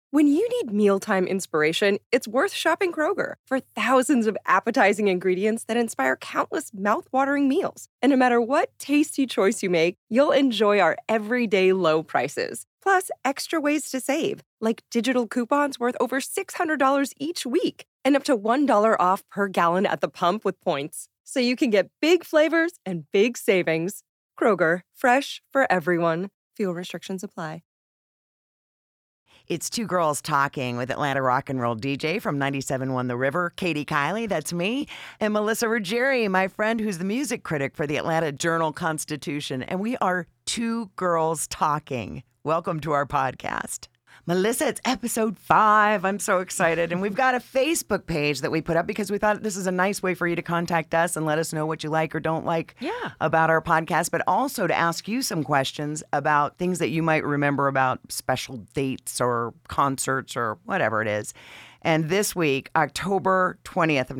When you need mealtime inspiration, it's worth shopping Kroger for thousands of appetizing ingredients that inspire countless mouth-watering meals. And no matter what tasty choice you make, you'll enjoy our everyday low prices. Plus, extra ways to save, like digital coupons worth over $600 each week and up to $1 off per gallon at the pump with points. So you can get big flavors and big savings. Kroger, fresh for everyone. Fuel restrictions apply. It's Two Girls Talking with Atlanta rock and roll DJ from 97.1 The River, Katie Kiley, that's me, and Melissa Ruggieri, my friend who's the music critic for the Atlanta Journal-Constitution. And we are Two Girls Talking. Welcome to our podcast. Melissa, it's episode 5. I'm so excited. And we've got a Facebook page that we put up because we thought this is a nice way for you to contact us and let us know what you like or don't like about our podcast, but also to ask you some questions about things that you might remember about special dates or concerts or whatever it is. And this week, October 20th of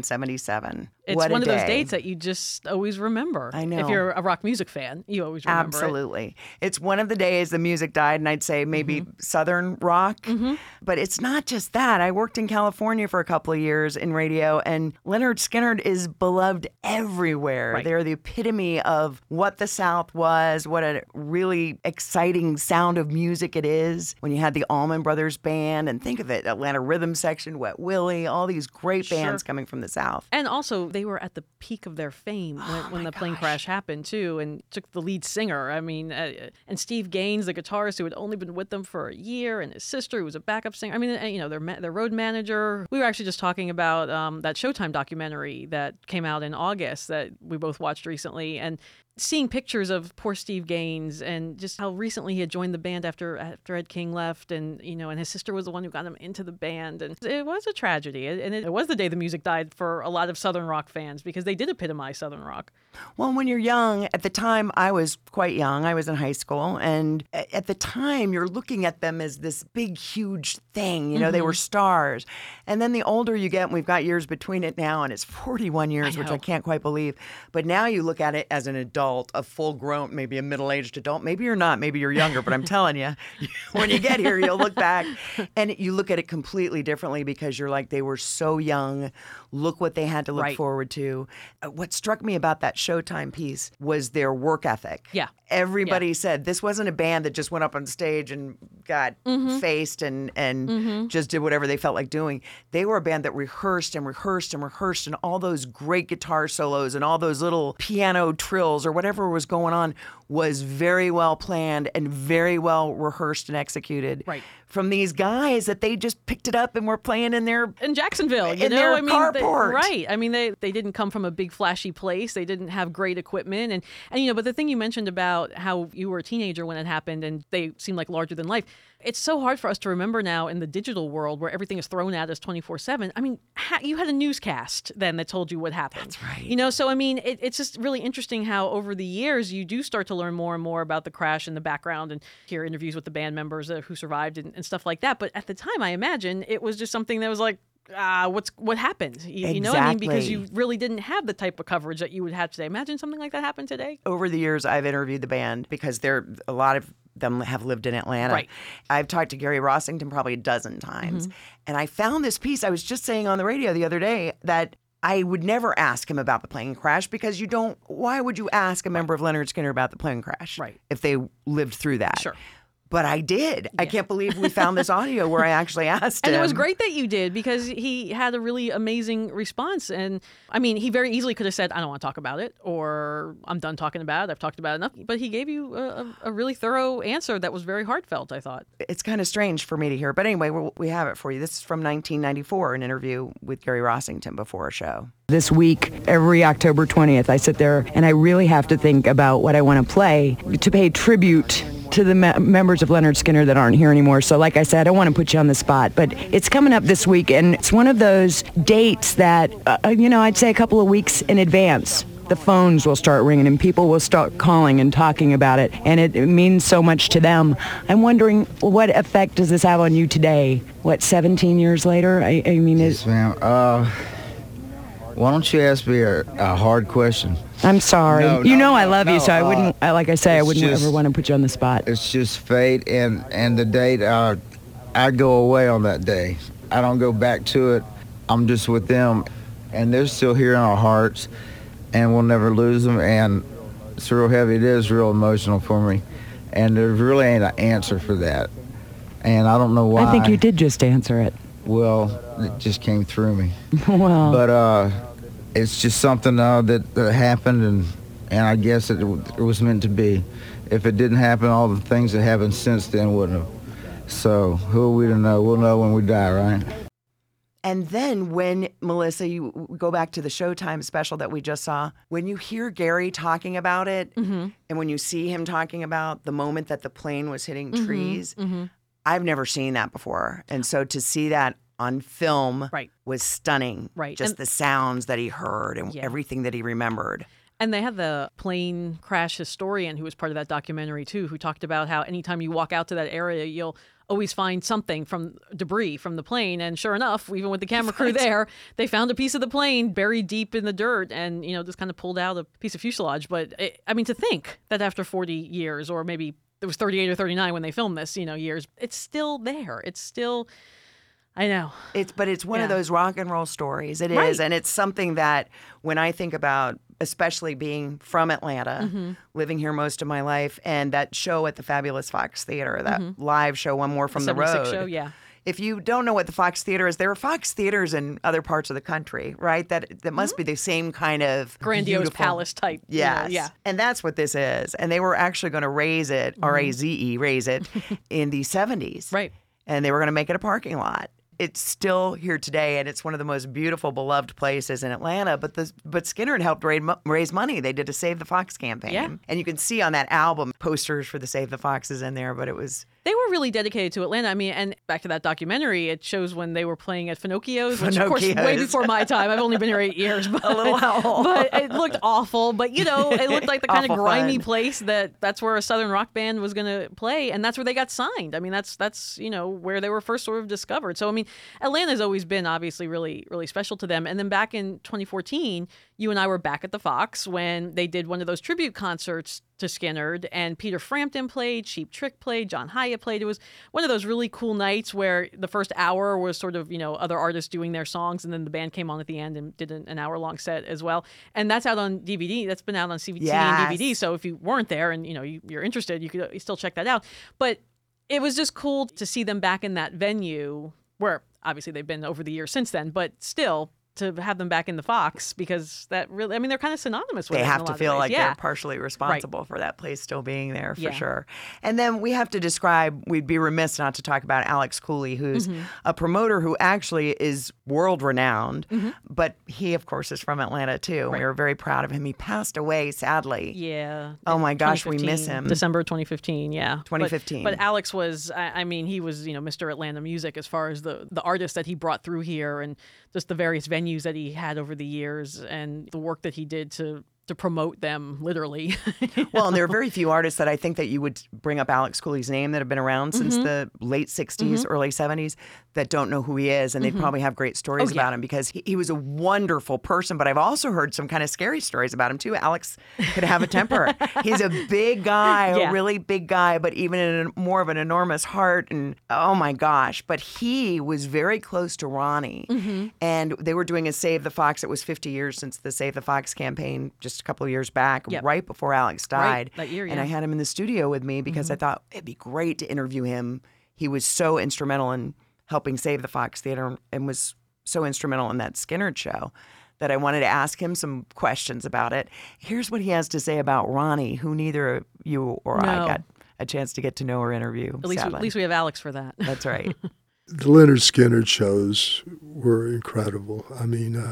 1977. It's what one a of those day. dates that you just always remember. I know. If you're a rock music fan, you always remember Absolutely. It's one of the days the music died, and I'd say maybe Southern rock. But it's not just that. I worked in California for a couple of years in radio, and Lynyrd Skynyrd is beloved everywhere. Right. They're the epitome of what the South was, what a really exciting sound of music it is. When you had the Allman Brothers Band, and think of it, Atlanta Rhythm Section, Wet Willie, all these great bands coming from the South. And also, they were at the peak of their fame when the plane crash happened, too, and took the lead singer. I mean, and Steve Gaines, the guitarist who had only been with them for a year, and his sister, who was a backup singer. I mean, you know, their road manager. We were actually just talking about that Showtime documentary that came out in August that we both watched recently, and seeing pictures of poor Steve Gaines and just how recently he had joined the band after Ed King left, and you know, and his sister was the one who got him into the band, and it was a tragedy, and it was the day the music died for a lot of Southern rock fans because they did epitomize Southern rock. Well, when you're young, at the time I was quite young, I was in high school, and at the time you're looking at them as this big, huge thing, you know, they were stars. And then the older you get, and we've got years between it now, and it's 41 years, which I can't quite believe. But now you look at it as an adult, a full-grown, maybe a middle-aged adult. Maybe you're not, maybe you're younger, but I'm telling you, when you get here, you'll look back, and you look at it completely differently because you're like, they were so young. Look what they had to look forward to. What struck me about that Showtime piece was their work ethic. Yeah. Everybody said this wasn't a band that just went up on stage and got faced and just did whatever they felt like doing. They were a band that rehearsed and rehearsed and rehearsed, and all those great guitar solos and all those little piano trills or whatever was going on was very well planned and very well rehearsed and executed. Right. From these guys that they just picked it up and were playing in Jacksonville, you in know, their I mean, carport. Right. I mean, they didn't come from a big flashy place. They didn't have great equipment, and you know. But the thing you mentioned about how you were a teenager when it happened, and they seemed like larger than life. It's so hard for us to remember now in the digital world where everything is thrown at us 24/7. I mean, you had a newscast then that told you what happened. That's right. You know, so I mean, it's just really interesting how over the years you do start to learn more and more about the crash and the background, and hear interviews with the band members who survived and stuff like that. But at the time, I imagine it was just something that was like, what happened? You know what I mean? Because you really didn't have the type of coverage that you would have today. Imagine something like that happened today. Over the years, I've interviewed the band because a lot of them have lived in Atlanta. Right. I've talked to Gary Rossington probably a dozen times. And I found this piece. I was just saying on the radio the other day that I would never ask him about the plane crash because why would you ask a member of Lynyrd Skynyrd about the plane crash if they lived through that? Sure. But I did. I can't believe we found this audio where I actually asked him. And it was great that you did because he had a really amazing response. And I mean, he very easily could have said, I don't want to talk about it, or I'm done talking about it. I've talked about it enough. But he gave you a really thorough answer that was very heartfelt, I thought. It's kind of strange for me to hear. But anyway, we have it for you. This is from 1994, an interview with Gary Rossington before a show. This week, every October 20th, I sit there and I really have to think about what I want to play to pay tribute to the members of Lynyrd Skynyrd that aren't here anymore. So like I said, I don't want to put you on the spot, but it's coming up this week, and it's one of those dates that, I'd say a couple of weeks in advance. The phones will start ringing and people will start calling and talking about it, and it means so much to them. I'm wondering, what effect does this have on you today? 17 years later? I mean, yes, ma'am. Why don't you ask me a hard question? I'm sorry. No, I love you, so I wouldn't, like I say, I wouldn't ever want to put you on the spot. It's just fate, and the date, I go away on that day. I don't go back to it. I'm just with them, and they're still here in our hearts, and we'll never lose them. And it's real heavy. It is real emotional for me, and there really ain't an answer for that. And I don't know why. I think you did just answer it. Well, it just came through me. Well, But it's just something that happened, and I guess it was meant to be. If it didn't happen, all the things that happened since then wouldn't have. So who are we to know? We'll know when we die, right? And then when, Melissa, you go back to the Showtime special that we just saw, when you hear Gary talking about it, and when you see him talking about the moment that the plane was hitting trees, I've never seen that before. And so to see that on film was stunning. Right. Just And the sounds that he heard and everything that he remembered. And they had the plane crash historian who was part of that documentary too, who talked about how anytime you walk out to that area, you'll always find something from debris from the plane. And sure enough, even with the camera crew there, they found a piece of the plane buried deep in the dirt and, just kind of pulled out a piece of fuselage. But to think that after 40 years, or maybe it was 38 or 39 when they filmed this, years, it's still there. It's still, I know. But it's one of those rock and roll stories. It is. And it's something that when I think about, especially being from Atlanta, living here most of my life, and that show at the Fabulous Fox Theater, that live show, One More from the Road. Show, yeah. If you don't know what the Fox Theater is, there are Fox Theaters in other parts of the country, right? That must be the same kind of grandiose beautiful palace type. Yes. Yeah. And that's what this is. And they were actually going to raise it, R-A-Z-E, raise it, in the 70s. Right. And they were going to make it a parking lot. It's still here today, and it's one of the most beautiful, beloved places in Atlanta. But Skinner had helped raise money. They did a Save the Fox campaign. Yeah. And you can see on that album posters for the Save the Foxes in there, but it was... They were really dedicated to Atlanta. I mean, and back to that documentary, it shows when they were playing at Finocchio's, which of course way before my time. I've only been here 8 years, but a little owl. But it looked awful. But it looked like the kind of grimy fun. place that's where a Southern rock band was going to play, and that's where they got signed. I mean, that's where they were first sort of discovered. So I mean, Atlanta's always been obviously really, really special to them. And then back in 2014, you and I were back at the Fox when they did one of those tribute concerts to Skynyrd, and Peter Frampton played, Cheap Trick played, John Hiatt played. It was one of those really cool nights where the first hour was sort of, other artists doing their songs, and then the band came on at the end and did an hour-long set as well. And that's out on DVD. That's been out on CD and DVD. So if you weren't there and, you're interested, you could still check that out. But it was just cool to see them back in that venue where obviously they've been over the years since then, but still to have them back in the Fox, because that really, I mean, they're kind of synonymous with it. They have to feel like yeah. they're partially responsible for that place still being there, for Yeah. sure. And then we have to describe, we'd be remiss not to talk about Alex Cooley, who's a promoter who actually is world-renowned, but he, of course, is from Atlanta, too. Right. We were very proud of him. He passed away, sadly. Yeah. Oh, my gosh, we 2015, miss him. December 2015, yeah. 2015. But Alex was, I mean, he was, Mr. Atlanta music as far as the artists that he brought through here and just the various venues that he had over the years and the work that he did to promote them, literally. Well, and there are very few artists that I think that you would bring up Alex Cooley's name that have been around since the late 60s, early 70s that don't know who he is, and they probably have great stories about him because he was a wonderful person, but I've also heard some kind of scary stories about him, too. Alex could have a temper. He's a big guy, a really big guy, but even in more of an enormous heart, and oh my gosh. But he was very close to Ronnie, and they were doing a Save the Fox. It was 50 years since the Save the Fox campaign, just a couple of years back, right before Alex died. Right, that year, And I had him in the studio with me because I thought it'd be great to interview him. He was so instrumental in helping save the Fox Theater and was so instrumental in that Skynyrd show that I wanted to ask him some questions about it. Here's what he has to say about Ronnie, who neither you or I got a chance to get to know or interview. At least we have Alex for that. That's right. The Leonard Skynyrd shows were incredible. I mean,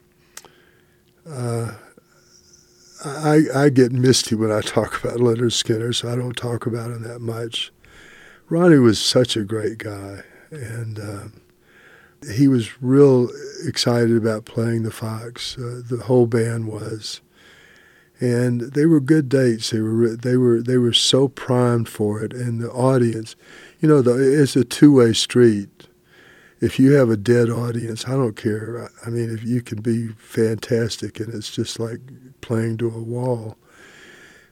I get misty when I talk about Leonard Skinner, so I don't talk about him that much. Ronnie was such a great guy, and he was real excited about playing the Fox. The whole band was, and they were good dates. They were so primed for it, and the audience, it's a two-way street. If you have a dead audience, I don't care. I mean, if you can be fantastic and it's just like playing to a wall.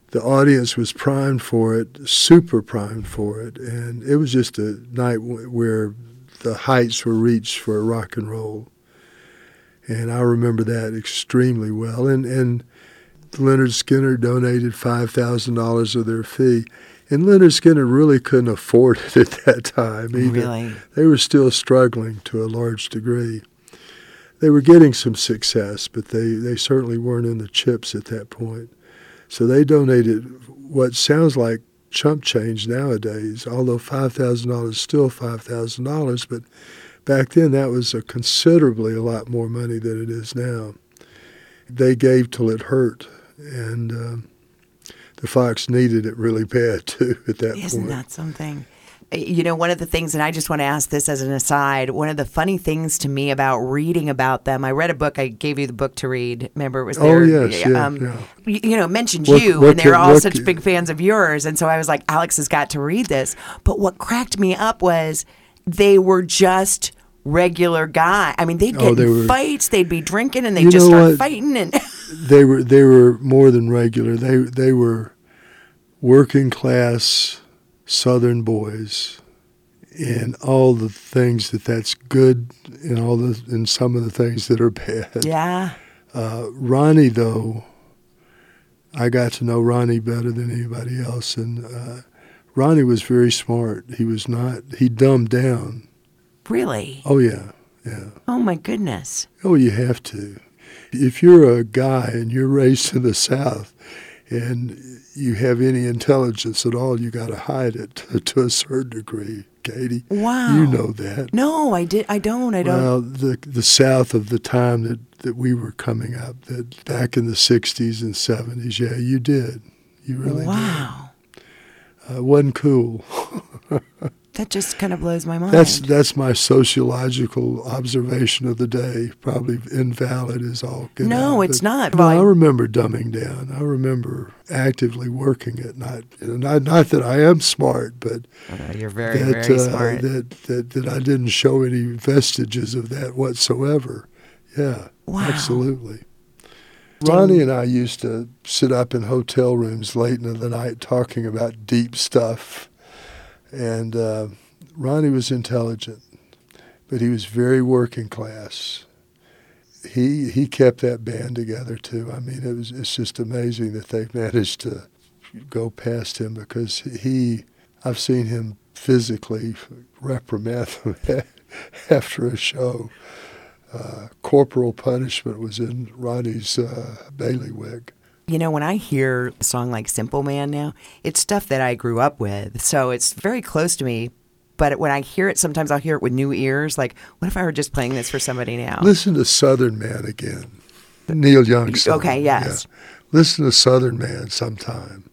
The audience was primed for it, super primed for it, and it was just a night where the heights were reached for rock and roll. And I remember that extremely well. And Lynyrd Skynyrd donated $5,000 of their fee. And Lynyrd Skynyrd really couldn't afford it at that time either. Really? They were still struggling to a large degree. They were getting some success, but they certainly weren't in the chips at that point. So they donated what sounds like chump change nowadays, although $5,000 is still $5,000, but back then that was considerably a lot more money than it is now. They gave till it hurt, and the Fox needed it really bad, too, at that point. Isn't that something? You know, one of the things, and I just want to ask this as an aside, one of the funny things to me about reading about them, I read a book, I gave you the book to read. Remember, it was there. Oh, yes, yeah. You know, it mentioned you, and they were all such big fans of yours. And so I was like, Alex has got to read this. But what cracked me up was they were just regular guy. I mean, they'd get in fights, they'd be drinking, and they'd just start fighting. And they were more than regular. They were working class Southern boys, and all the things that's good, and some of the things that are bad. Yeah. Ronnie, though, I got to know Ronnie better than anybody else, and Ronnie was very smart. He dumbed down. Really? Oh, yeah, yeah. Oh, my goodness. Oh, you have to. If you're a guy and you're raised in the South and you have any intelligence at all, you got to hide it to a certain degree, Katie. Wow. You know that. No, I don't. Well, the South of the time that we were coming up, that back in the 60s and 70s, yeah, you did. You really did. Wow. Wasn't cool. That just kind of blows my mind. That's my sociological observation of the day. Probably invalid as all get No, out, it's not. No, I remember dumbing down. I remember actively working it. Not that I am smart, but you're very smart. That I didn't show any vestiges of that whatsoever. Yeah, wow. Absolutely. Ronnie and I used to sit up in hotel rooms late in the night talking about deep stuff. And Ronnie was intelligent, but he was very working class. He kept that band together too. I mean, it's just amazing that they managed to go past him, because I've seen him physically reprimand them after a show. Corporal punishment was in Ronnie's bailiwick. You know, when I hear a song like Simple Man now, it's stuff that I grew up with. So it's very close to me. But when I hear it, sometimes I'll hear it with new ears. Like, what if I were just playing this for somebody now? Listen to Southern Man again. Neil Young's song. Okay, yes. Yeah. Listen to Southern Man sometime.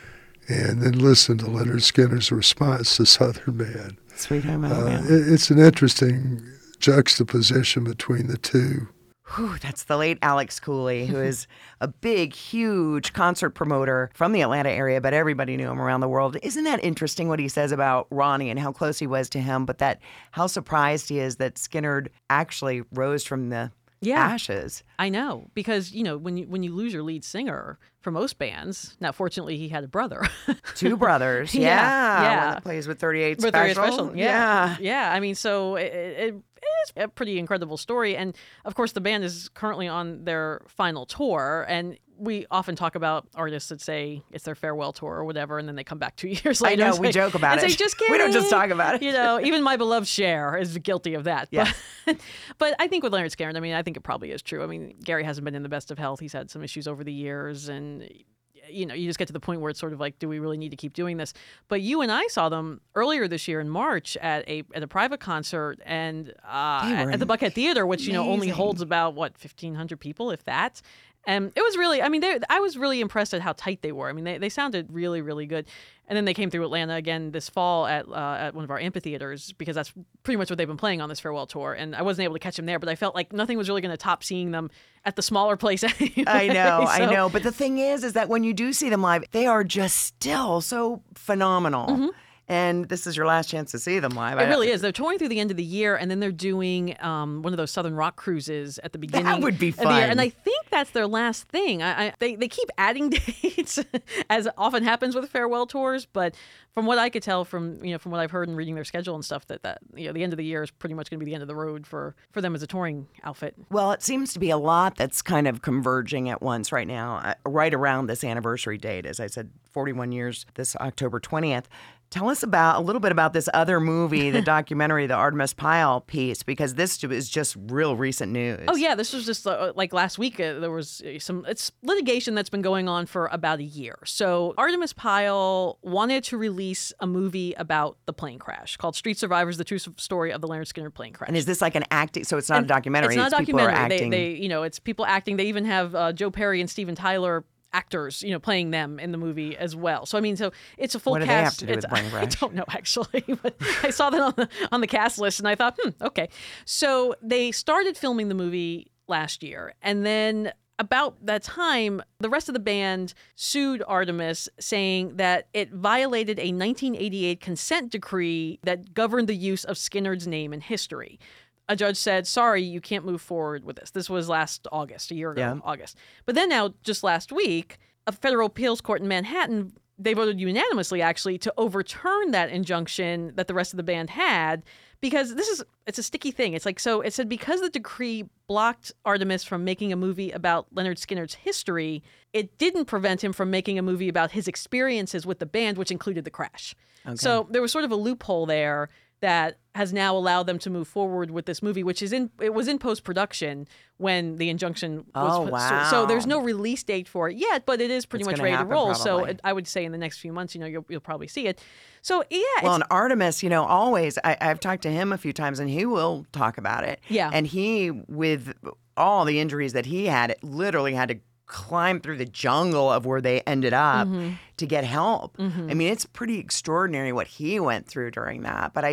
And then listen to Lynyrd Skynyrd's response to Southern Man. Sweet Home Alabama. It's an interesting juxtaposition between the two. Whew, that's the late Alex Cooley, who is a big, huge concert promoter from the Atlanta area, but everybody knew him around the world. Isn't that interesting what he says about Ronnie and how close he was to him, but that how surprised he is that Skynyrd actually rose from the ashes? I know, because, you know, when you lose your lead singer for most bands, now fortunately he had a brother. Two brothers, yeah. One that plays with 38 With 38 Special. Yeah. I mean, so it's a pretty incredible story. And of course, the band is currently on their final tour. And we often talk about artists that say it's their farewell tour or whatever, and then they come back 2 years later. I know, we joke about it. Say, just kidding. We don't just talk about it. You know, even my beloved Cher is guilty of that. Yeah. But I think with Lynyrd Skynyrd, I mean, I think it probably is true. I mean, Gary hasn't been in the best of health. He's had some issues over the years, and you know, you just get to the point where it's sort of like, do we really need to keep doing this? But you and I saw them earlier this year in March at a private concert and at the Buckhead Theater, which, you know, only holds about, 1,500 people, if that. And it was really, I mean, I was really impressed at how tight they were. I mean, they sounded really, really good. And then they came through Atlanta again this fall at one of our amphitheaters, because that's pretty much what they've been playing on this farewell tour. And I wasn't able to catch them there, but I felt like nothing was really going to top seeing them at the smaller place anyway. I know. But the thing is that when you do see them live, they are just still so phenomenal. Mm-hmm. and this is your last chance to see them live. It really is. They're touring through the end of the year, and then they're doing one of those Southern Rock cruises at the beginning. That would be of the year. fun. And I think that's their last thing. They keep adding dates, as often happens with farewell tours. But from what I could tell, from what I've heard and reading their schedule and stuff, that the end of the year is pretty much going to be the end of the road for them as a touring outfit. Well, it seems to be a lot that's kind of converging at once right now, right around this anniversary date. As I said, 41 years this October 20th. Tell us a little bit about this other movie, the documentary, the Artemis Pyle piece, because this is just real recent news. Oh, yeah. This was just like last week. There was it's litigation that's been going on for about a year. So Artemis Pyle wanted to release a movie about the plane crash called Street Survivors, the True Story of the Leonard Skinner Plane Crash. And is this like an acting? So it's not a documentary. It's not a documentary. People are acting. It's people acting. They even have Joe Perry and Steven Tyler actors, playing them in the movie as well. So I mean, it's a full what cast. What do they have to do with Plane Crash? I don't know actually, but I saw that on the cast list, and I thought, okay. So they started filming the movie last year, and then about that time, the rest of the band sued Artemis, saying that it violated a 1988 consent decree that governed the use of Skinner's name in history. A judge said, sorry, you can't move forward with this. This was last August, a year ago, August. But then now, just last week, a federal appeals court in Manhattan, they voted unanimously, actually, to overturn that injunction that the rest of the band had, because it's a sticky thing. It's like, so it said because the decree blocked Artemis from making a movie about Leonard Skinner's history, it didn't prevent him from making a movie about his experiences with the band, which included the crash. Okay. So there was sort of a loophole there that has now allowed them to move forward with this movie, which it was in post-production when the injunction was. Oh, wow. So there's no release date for it yet, but it is pretty much ready to roll. Probably. So I would say in the next few months, you'll probably see it. So yeah. Well, and Artemis, always, I've talked to him a few times, and he will talk about it. Yeah. And he, with all the injuries that he had, literally had to climb through the jungle of where they ended up to get help. I mean, it's pretty extraordinary what he went through during that. But I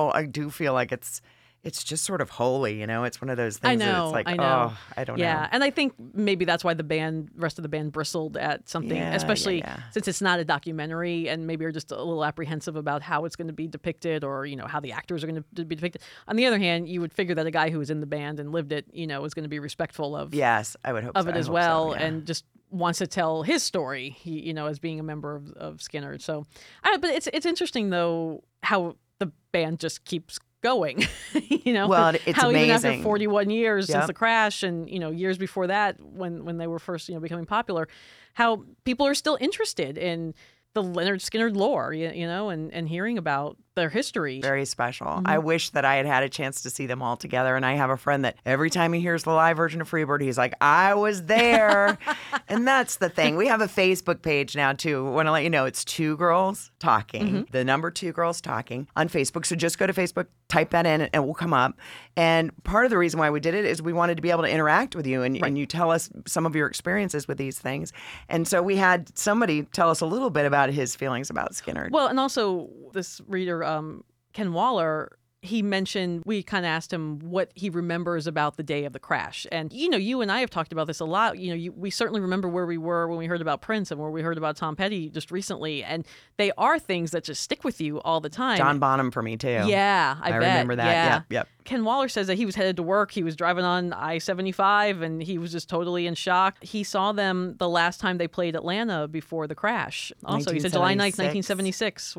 do feel like it's just sort of holy, It's one of those things that it's like, I don't know. Yeah, and I think maybe that's why the rest of the band bristled at something, especially since it's not a documentary, and maybe are just a little apprehensive about how it's going to be depicted, or how the actors are going to be depicted. On the other hand, you would figure that a guy who was in the band and lived it, is going to be respectful of I would hope of so. it as well, and just wants to tell his story, as being a member of Skinner. So, but it's interesting though how the band just keeps going, Well, it's how amazing. even after 41 years since the crash, and years before that when they were first becoming popular, how people are still interested in the Leonard Skinner lore, and hearing about their history. Very special. I wish that I had a chance to see them all together. And I have a friend that every time he hears the live version of Freebird, he's like, I was there. And that's the thing. We have a Facebook page now, too. I want to let you know it's Two Girls Talking, the number Two Girls Talking on Facebook. So just go to Facebook, type that in, and it will come up. And part of the reason why we did it is we wanted to be able to interact with you, and you tell us some of your experiences with these things. And so we had somebody tell us a little bit about his feelings about Skinner. Well, and also this reader, Ken Waller, he mentioned, we kind of asked him what he remembers about the day of the crash. And, you and I have talked about this a lot. We certainly remember where we were when we heard about Prince and where we heard about Tom Petty just recently. And they are things that just stick with you all the time. John Bonham for me, too. Yeah, I bet. remember that. Yeah. Yep. Ken Waller says that he was headed to work. He was driving on I-75, and he was just totally in shock. He saw them the last time they played Atlanta before the crash. Also, he said July 9th, 1976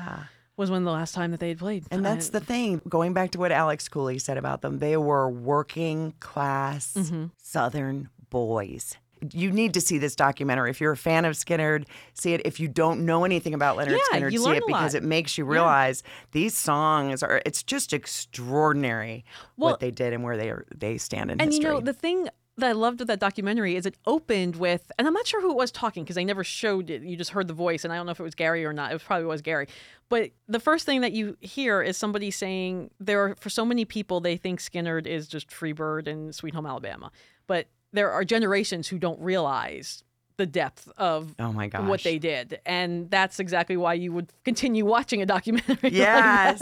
was when the last time that they had played. And that's the thing. Going back to what Alex Cooley said about them, they were working class Southern boys. You need to see this documentary. If you're a fan of Skinner, see it. If you don't know anything about Leonard Skinner, see it, because it makes you realize these songs it's just extraordinary what they did and where they stand in history. And the thing that I loved with that documentary is it opened with, and I'm not sure who it was talking because they never showed it. You just heard the voice, and I don't know if it was Gary or not. It probably was Gary. But the first thing that you hear is somebody saying for so many people, they think Skinner is just Freebird and Sweet Home Alabama. But there are generations who don't realize the depth of what they did, and that's exactly why you would continue watching a documentary like that,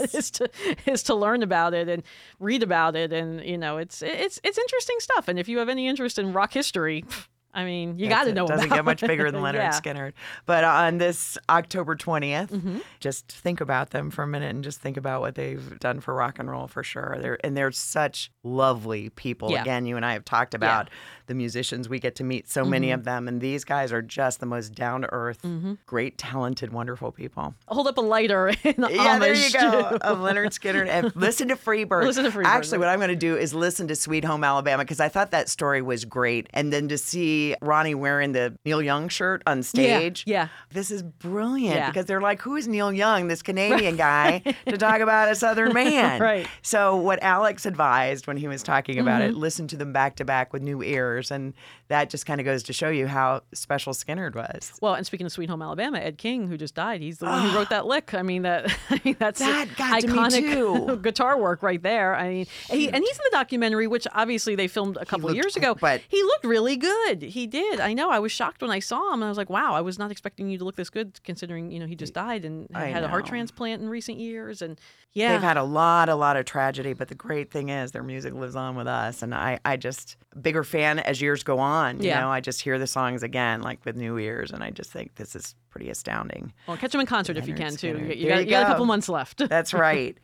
is to learn about it and read about it, and it's interesting stuff. And if you have any interest in rock history, I mean, you got to know about Doesn't get much bigger than Leonard Yeah. Skinner. But on this October 20th, just think about them for a minute and just think about what they've done for rock and roll for sure. They're such lovely people. Yeah. Again, you and I have talked about the musicians. We get to meet so many of them, and these guys are just the most down-to-earth, great, talented, wonderful people. Hold up a lighter in Yeah, there you homage go. to- Of Leonard Skinner. And listen to Freebird. Listen to Freebird, Actually, right. what I'm going to do is listen to Sweet Home Alabama because I thought that story was great. And then to see Ronnie wearing the Neil Young shirt on stage. Yeah. This is brilliant Yeah. because they're like, who is Neil Young, this Canadian guy, to talk about a Southern man? Right. So what Alex advised when he was talking about it, listen to them back to back with new ears. And that just kind of goes to show you how special Skinner was. Well, and speaking of Sweet Home Alabama, Ed King, who just died, he's the one who wrote that lick. I mean, that's That got to me, iconic too. guitar work right there. I mean, and he's in the documentary, which obviously they filmed a couple looked years ago. great, but- he looked really good. He did. I know. I was shocked when I saw him. I was like, wow, I was not expecting you to look this good, considering he just died and I had a heart know. transplant in recent years. And They've had a lot of tragedy, but the great thing is their music lives on with us. And I just, bigger fan as years go on. You Yeah. know, I just hear the songs again, like with new ears, and I just think this is pretty astounding. well, catch him in concert if you Leonard can too. Skinner. You There got, you got a go. couple months left. That's right.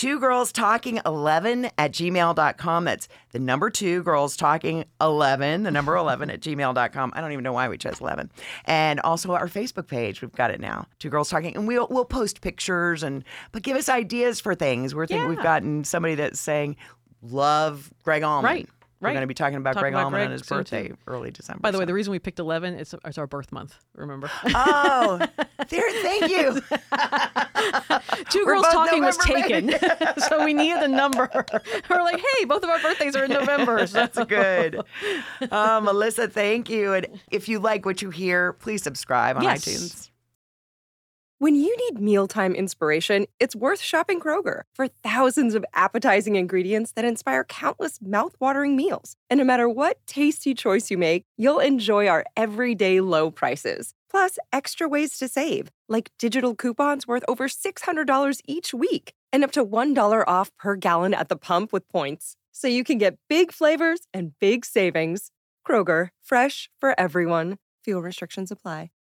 2girlstalking11@gmail.com. That's the number 2girlstalking11, the number 11 at gmail.com. I don't even know why we chose 11. And also our Facebook page. We've got it now, Two Girls Talking. And we'll post pictures, but give us ideas for things. We're thinking we've Yeah. gotten somebody that's saying, love Greg Allman. Right. We're Right. going to be talking about Talk Greg about Allman Greg on his soon, birthday, too. early December. By the way, so. the reason we picked 11, it's our birth month, remember? Oh, there, thank you. Two We're Girls both Talking was November taken, babies. so we needed a number. We're like, hey, both of our birthdays are in November. So. That's good. Melissa, thank you. And if you like what you hear, please subscribe on Yes. iTunes. When you need mealtime inspiration, it's worth shopping Kroger for thousands of appetizing ingredients that inspire countless mouthwatering meals. And no matter what tasty choice you make, you'll enjoy our everyday low prices. Plus, extra ways to save, like digital coupons worth over $600 each week and up to $1 off per gallon at the pump with points. So you can get big flavors and big savings. Kroger, fresh for everyone. Fuel restrictions apply.